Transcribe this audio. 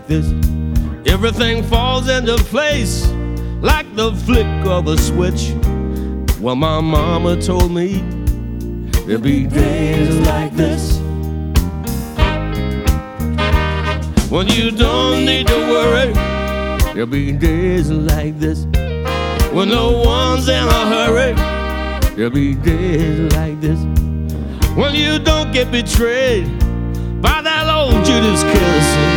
like this. Everything falls into place like the flick of a switch. Well, my mama told me there'll be days like this when you don't need to worry. There'll be days like this when no one's in a hurry. There'll be days like this when you don't get betrayed by that old Judas kiss.